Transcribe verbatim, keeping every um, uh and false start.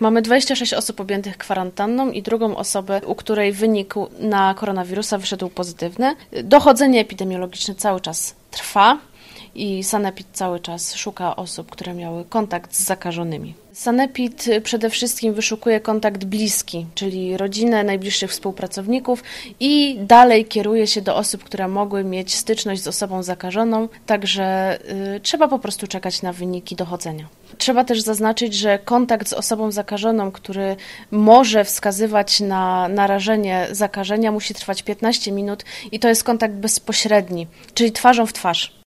Mamy dwadzieścia sześć osób objętych kwarantanną i drugą osobę, u której wynik na koronawirusa wyszedł pozytywny. Dochodzenie epidemiologiczne cały czas trwa i sanepid cały czas szuka osób, które miały kontakt z zakażonymi. Sanepid przede wszystkim wyszukuje kontakt bliski, czyli rodzinę, najbliższych współpracowników i dalej kieruje się do osób, które mogły mieć styczność z osobą zakażoną, także y, trzeba po prostu czekać na wyniki dochodzenia. Trzeba też zaznaczyć, że kontakt z osobą zakażoną, który może wskazywać na narażenie zakażenia, musi trwać piętnaście minut i to jest kontakt bezpośredni, czyli twarzą w twarz.